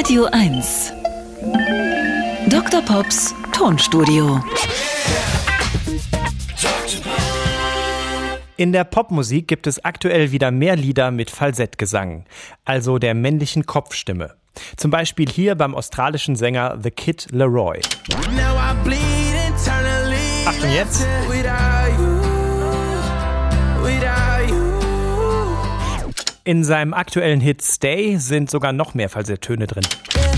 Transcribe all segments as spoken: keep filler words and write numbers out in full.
Radio eins. Doktor Pops Tonstudio. In der Popmusik gibt es aktuell wieder mehr Lieder mit Falsettgesang, also der männlichen Kopfstimme. Zum Beispiel hier beim australischen Sänger The Kid Laroi. Achtung jetzt! In seinem aktuellen Hit Stay sind sogar noch mehr Falsetttöne drin.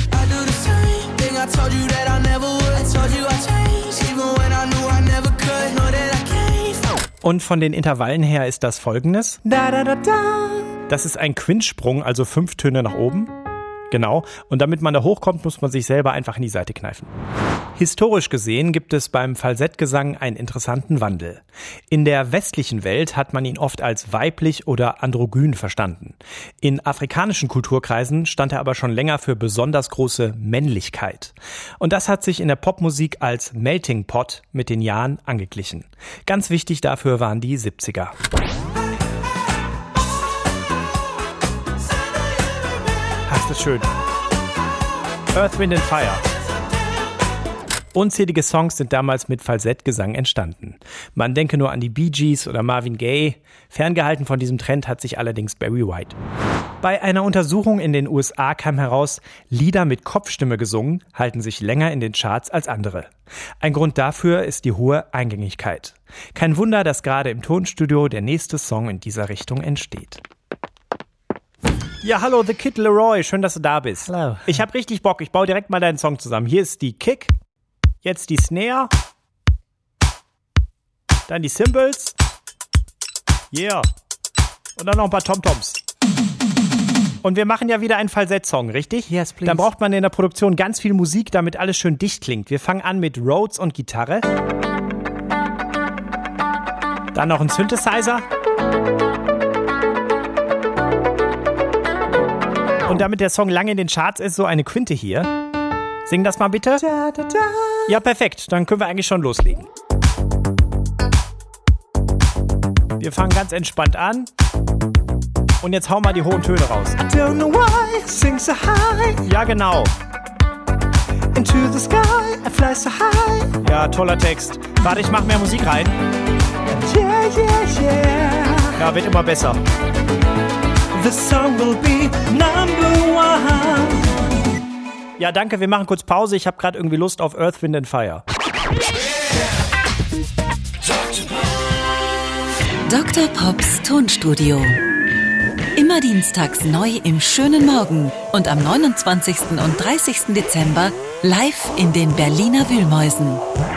Und von den Intervallen her ist das folgendes. Das ist ein Quintsprung, also fünf Töne nach oben. Genau, und damit man da hochkommt, muss man sich selber einfach in die Seite kneifen. Historisch gesehen gibt es beim Falsettgesang einen interessanten Wandel. In der westlichen Welt hat man ihn oft als weiblich oder androgyn verstanden. In afrikanischen Kulturkreisen stand er aber schon länger für besonders große Männlichkeit. Und das hat sich in der Popmusik als Melting Pot mit den Jahren angeglichen. Ganz wichtig dafür waren die siebziger. Das ist schön. Earth, Wind and Fire. Unzählige Songs sind damals mit Falsettgesang entstanden. Man denke nur an die Bee Gees oder Marvin Gaye. Ferngehalten von diesem Trend hat sich allerdings Barry White. Bei einer Untersuchung in den U S A kam heraus, Lieder mit Kopfstimme gesungen halten sich länger in den Charts als andere. Ein Grund dafür ist die hohe Eingängigkeit. Kein Wunder, dass gerade im Tonstudio der nächste Song in dieser Richtung entsteht. Ja, hallo, The Kid Laroi, schön, dass du da bist. Hallo. Ich hab richtig Bock, ich baue direkt mal deinen Song zusammen. Hier ist die Kick, jetzt die Snare, dann die Cymbals, yeah, und dann noch ein paar Tom-Toms. Und wir machen ja wieder einen Falsett-Song, richtig? Yes, please. Dann braucht man in der Produktion ganz viel Musik, damit alles schön dicht klingt. Wir fangen an mit Rhodes und Gitarre. Dann noch ein Synthesizer. Und damit der Song lange in den Charts ist, so eine Quinte hier. Sing das mal bitte. Da, da, da. Ja, perfekt. Dann können wir eigentlich schon loslegen. Wir fangen ganz entspannt an. Und jetzt hauen wir die hohen Töne raus. I don't know why I sing so high. Ja, genau. Into the sky, I fly so high. Ja, toller Text. Warte, ich mach mehr Musik rein. Yeah, yeah, yeah. Ja, wird immer besser. The song will be number one. Ja, danke, wir machen kurz Pause. Ich habe gerade irgendwie Lust auf Earth, Wind and Fire. Doktor Pops Tonstudio. Immer dienstags neu im schönen Morgen und am neunundzwanzigsten und dreißigsten Dezember live in den Berliner Wühlmäusen.